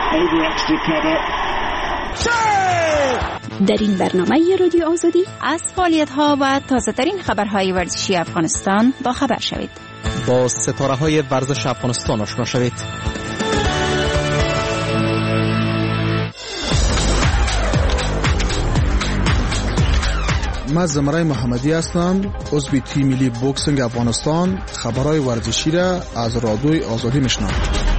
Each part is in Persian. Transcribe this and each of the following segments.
در این برنامه رادیو آزادی از فعالیت‌ها و تازه‌ترین خبرهای ورزشی افغانستان با خبر شوید. با ستاره‌های ورزش افغانستان آشنا شوید. من زمرای محمدی هستم، عضو تیم ملی بوکسینگ افغانستان. خبرهای ورزشی را از رادیوی آزادی میشنوم.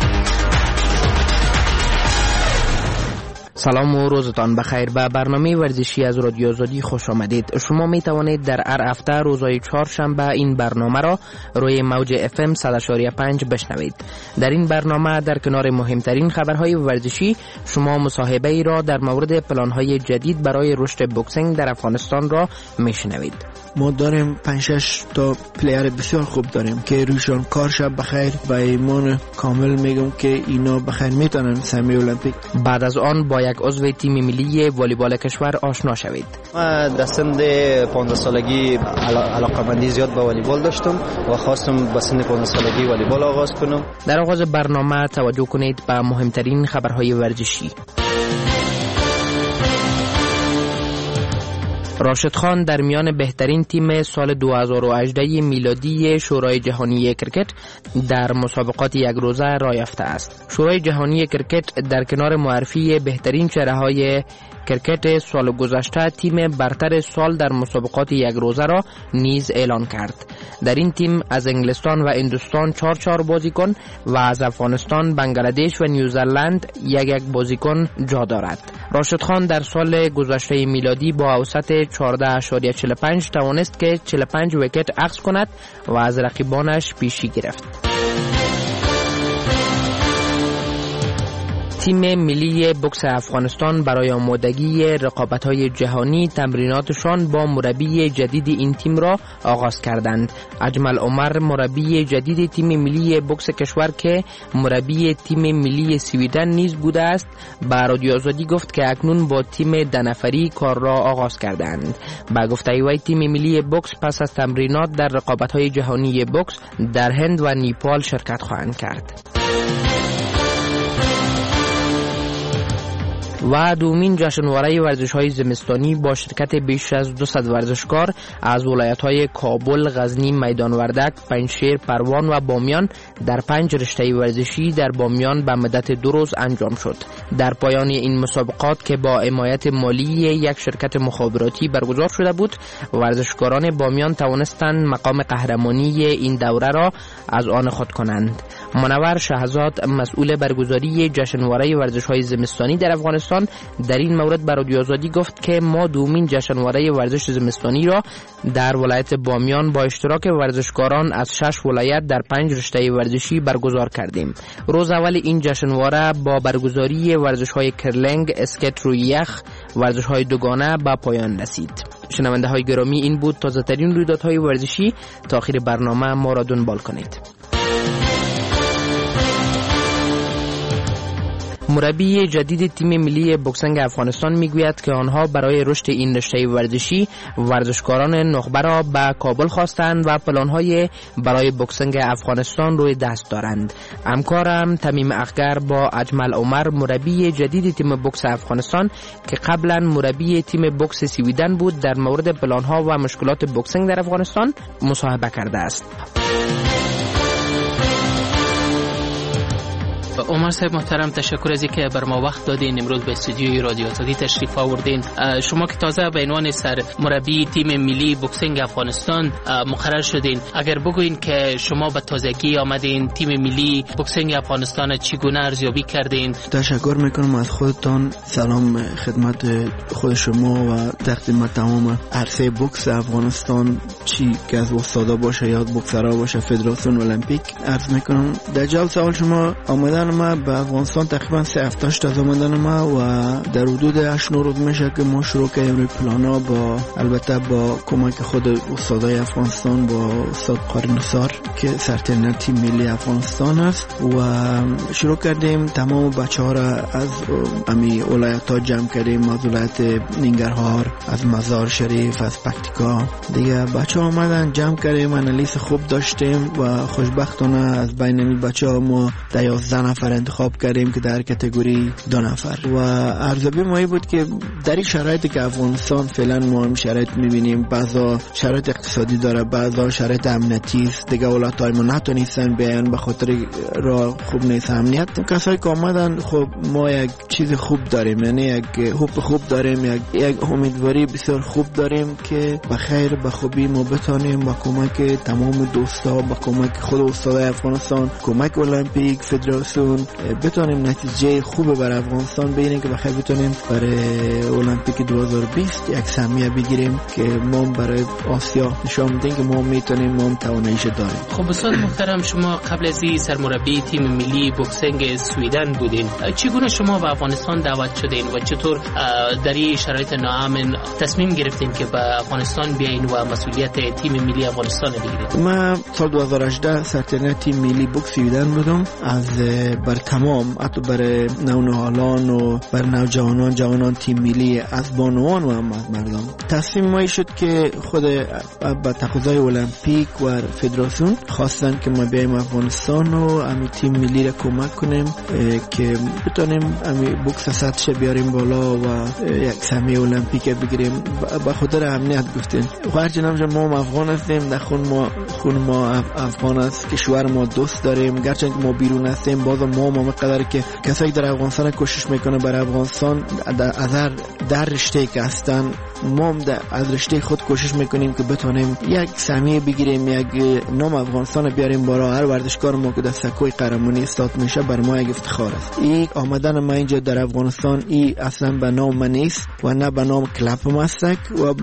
سلام و روزتان بخیر. به برنامه ورزشی از رادیو آزادی خوش آمدید. شما می توانید در هر هفته روزهای چهارشنبه این برنامه را روی موج FM 100.5 بشنوید. در این برنامه در کنار مهمترین خبرهای ورزشی شما مصاحبه ای را در مورد پلانهای جدید برای رشد بوکسینگ در افغانستان را میشنوید. ما داریم 5-6 تا پلیر بسیار خوب داریم که رویشان کار شب بخیر و ایمان کامل میگم که اینا بخیر میتونن سهمیه المپیک. بعد از آن با یک عضو تیم ملی والیبال کشور آشنا شوید. من در سن 15 سالگی علاقه‌مندی زیاد به والیبال داشتم و خواستم به سن 15 سالگی والیبال آغاز کنم. در آغاز برنامه توجه کنید به مهمترین خبرهای ورزشی. راشد خان در میان بهترین تیم سال 2018 میلادی شورای جهانی کرکت در مسابقات یک روزه راه یافته است. شورای جهانی کرکت در کنار معرفی بهترین چهره‌های کرکت سال گذشته تیم برتر سال در مسابقات یک روزه را نیز اعلان کرد. در این تیم از انگلستان و هندوستان 4 بازیکن و از افغانستان، بنگلادش و نیوزلند یک بازیکن جا دارد. راشد خان در سال گذشته میلادی با اوسط 14.45 توانست که 45 ویکت اخذ کند و از رقیبانش پیشی گرفت. تیم ملی بوکس افغانستان برای آمادگی رقابت‌های جهانی تمریناتشان با مربی جدید این تیم را آغاز کردند. اجمل عمر مربی جدید تیم ملی بوکس کشور که مربی تیم ملی سویدن نیز بوده است به رادیو آزادی گفت که اکنون با تیم 10 نفری کار را آغاز کردند. با گفته وی تیم ملی بوکس پس از تمرینات در رقابت‌های جهانی بوکس در هند و نیپال شرکت خواهند کرد. و دومین جشنواره ورزش‌های زمستانی با شرکت بیش از 200 ورزشکار از ولایت‌های کابل، غزنی، میدان وردک، پنجشیر، پروان و بامیان در 5 رشته ورزشی در بامیان به مدت 2 روز انجام شد. در پایان این مسابقات که با حمایت مالی یک شرکت مخابراتی برگزار شده بود، ورزشکاران بامیان توانستند مقام قهرمانی این دوره را از آن خود کنند. منور شهزاد مسئول برگزاری جشنواره ورزش‌های زمستانی در افغانستان در این مورد بر رادیو آزادی گفت که ما دومین جشنواره ورزش زمستانی را در ولایت بامیان با اشتراک ورزشکاران از 6 ولایت در 5 رشته ورزشی برگزار کردیم. روز اول این جشنواره با برگزاری ورزش‌های کرلنگ، اسکیت روی یخ، ورزش‌های دوگانه به پایان رسید. شنونده‌های گرامی، این بود تازه‌ترین رویدادهای ورزشی. تا آخر برنامه ما را دنبال کنید. مربی جدید تیم ملی بوکسینگ افغانستان میگوید که آنها برای رشد این رشته ورزشی ورزشکاران نخبه را به کابل خواستند و پلان‌های برای بوکسینگ افغانستان روی دست دارند. همکارم تمیم اخگر با اجمل عمر مربی جدید تیم بوکس افغانستان که قبلا مربی تیم بوکس سویدن بود در مورد پلان‌ها و مشکلات بوکسینگ در افغانستان مصاحبه کرده است. عمر صاحب محترم، تشکر از اینکه بر ما وقت دادین، امروز به استودیوی رادیو آزادی تشریف آوردین. شما که تازه به عنوان مربی تیم ملی بوکسینگ افغانستان مقرر شدین، اگر بگوین که شما به تازگی آمدین تیم ملی بوکسینگ افغانستان چگونه ارزیابی کردین؟ تشکر میکنم از خودتان. سلام خدمت خود شما و تقدیم تمام عرصه بوکس افغانستان، چی که از استادا باشه یا بوکسرها باشه، فدراسیون المپیک. عرض میکنم در جواب سوال شما، آمدن ما به افغانستان تقریبا 3 هفته است از آمدن ما و در حدود 8-9 روز میشه که ما شروع کردیم روی پلانا، با البته با کمک خود استادای افغانستان، با استاد قاری نثار که سرترینر تیم ملی افغانستان است، و شروع کردیم تمام بچه‌ها را از امی ولایت‌ها جمع کردیم، از ولایت ننگرهار، از مزار شریف، از پکتیکا. دیگه بچه‌ها آمدن جمع کردیم، انالیز خوب داشتیم و خوشبختانه از بین این بچه‌ها ما 11 نفر نفر انتخاب کردیم که در کاتگوری 2 نفر و ارزیابی ما بود که در این شرایطی که افغانستان فعلا ما هم شرایط می‌بینیم، بعضا شرایط اقتصادی داره، بعضا شرایط امنیتی است، دیگه اولادای ما نتونستن بیان به خاطر راه خوب نیست امنیت. کسایی که آمدن خب ما یک چیز خوب داریم، یعنی یک هوپ خوب داریم، یک امیدواری بسیار خوب داریم که بخیر به خوبی ما بتونیم با کمک تمام دوستا، با کمک خود استادای افغانستان، کمک المپیک، فدراسیون بتونیم نتیجه خوب برای افغانستان بگیریم که بخیر بتونیم برای المپیک 2020 یک سهمیه بگیریم که ما برای آسیا نشون میدیم که ما میتونیم، ما تواناییش داریم. خب استاد محترم، شما قبل از این سرمربی تیم ملی بوکسینگ سویدن بودین. چگونه شما به افغانستان دعوت شدین و چطور در این شرایط ناامن تصمیم گرفتین که به افغانستان بیاین و مسئولیت تیم ملی افغانستان بگیرید؟ من سال 2018 سرترین تیم ملی بوکس سویدن بودم. از بر تمام حتی بر نونهالان و بر نوجوانان، جوانان تیم ملی، از بانوان و مردم تصمیم ما شد که خود با تقاضای المپیک و فدراسیون خواستن که ما بیایم افغانستان و همین تیم ملی را کمک کنیم که بتونیم همین بوکس سطحش بیاریم بالا و یک سهمیه المپیک بگیریم. به خاطر امنیت گفتین هرچی نمیشه ما افغان هستیم، در خون ما افغان است، کشور ما دوست داریم، گرچه که ما بیرون هستیم باز ما مقدر که کسایی در افغانستان کوشش میکنه برای افغانستان در رشته که هستن، ما از رشته خود کوشش میکنیم که بتونیم یک سهمیه بگیریم، یک نام افغانستان بیاریم بالا. هر ورزشکار ما که در سکوی قهرمانی استاد میشه بر ما یک افتخار است. این آمدن ما اینجا در افغانستان این اصلا به نام من نیست و نه به نام کلاب مستک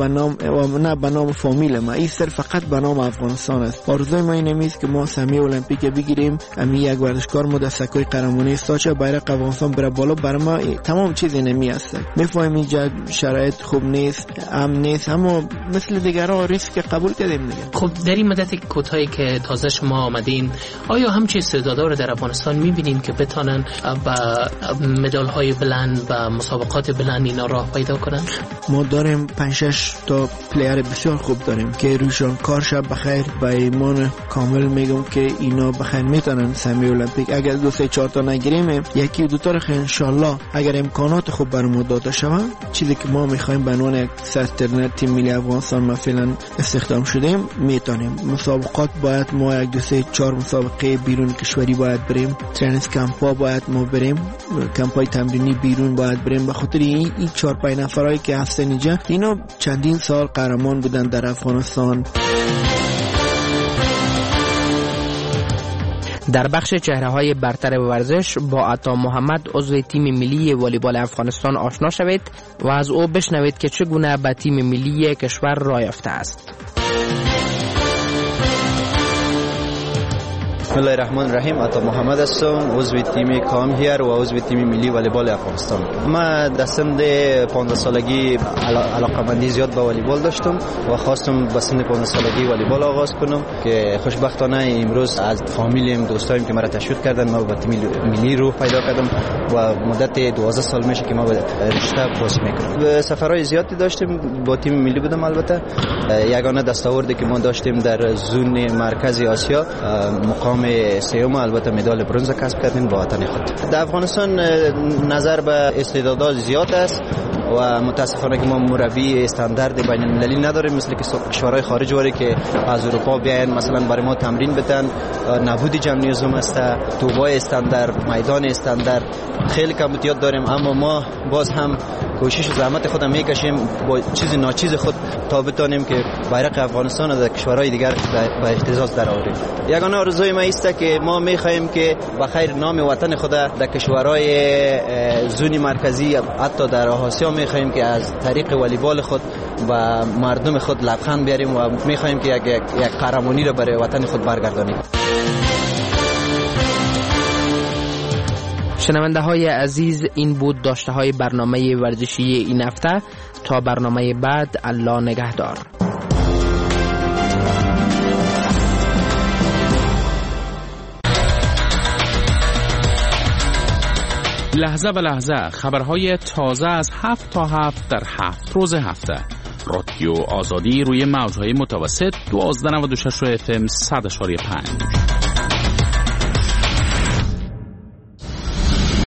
و نه به نام فامیل ما، این صرف فقط به نام افغانستان است. آرزوی ما این است که ما سهمیه المپیک بگیریم، همین یک ورزشکار ما در سکوی قهرمانی استاد شه، بیرق افغانستان بره بالا. بر ما تمام چیز نمی است. میفهمیم اینجا شرایط خوب نیست، امن نیست، اما مثل دیگرها ریسک قبول کردیم دیگه. خب در این مدت کوتاهی که تازه شما آمدین، آیا همچین استعدادا رو در افغانستان می‌بینین که بتونن با مدال‌های بلند و مسابقات بلند اینا راه پیدا کنن؟ ما داریم 5-6 تا پلیر بسیار خوب داریم که روشان کار شب بخیر با ایمان کامل میگم که اینا بخیر میتونن سهمیه المپیک. اگر 2-3-4 تا نگیریم، یکی دو تا ان شاء الله اگر امکانات خوب برامون داده شود، چیزی که ما می‌خوایم به عنوان یک سرترین تیم ملی افغانستان مثلا استخدام شدیم میتونیم. مسابقات باید ما 1-2-3-4 مسابقه بیرون کشوری باید بریم، ترنینگ کمپ‌ها باید ما بریم، کمپ‌های تمرینی بیرون باید بریم. به خاطر این 4-5 نفرایی که هستن اینجا، اینا چندین سال قهرمان بودن در افغانستان. در بخش چهره‌های برتر ورزش با عطا محمد عضو تیم ملی والیبال افغانستان آشنا شوید و از او بشنوید که چگونه به تیم ملی کشور راه یافته است. بسم الله الرحمن الرحیم. عطا محمد هستم، عضو تیم کامهیر و عضو تیم ملی والیبال افغانستان. من در سن 15 سالگی علاقه‌مندی زیاد به والیبال داشتم و خواستم به سن 15 سالگی والیبال آغاز کنم که خوشبختانه امروز از فامیلیم، دوستایم که مرا تشویق کردن، ما به تیم ملی رو پیدا کردم و مدت 12 سال میشه که ما به رشته بازی میکنم. سفرهای زیادی داشتیم، با تیم ملی بودم. البته یگانه دستاوردی که ما داشتیم در زون مرکزی آسیا مقام سیوم، البته مدال برنز کسب کردیم با وطن خود. در افغانستان نظر به استعدادات زیاد است و متاسفانه که ما مربی استاندارد بین المللی نداریم مثل که کشورهای خارج وری که از اروپا بیاین مثلا برای ما تمرین بدن. نبود جمنیزم است، توبای استاندارد، میدان استاندارد، خیلی کمبودیات داریم، اما ما باز هم کوشش و زحمت خودم میکشیم با چیز ناچیز خود تا بتونیم که بیرق افغانستان در کشورهای دیگر به اهتزاز درآوریم. یگانه آرزوی ما است که ما میخواهیم که بخیر نام وطن خود در کشورهای زون مرکزی حتی در آسیا میخواهیم که از طریق والیبال خود و مردم خود لبخند بیاریم و میخواهیم که یک قهرمانی را برای وطن خود برگردانیم. شنونده های عزیز، این بود داشته های برنامه ورزشی این هفته. تا برنامه بعد، الله نگهدار. لحظه به لحظه خبرهای تازه از 7 تا 7 در 7 روز هفته. رادیو آزادی روی موجهای متوسط 1296 FM 100.5.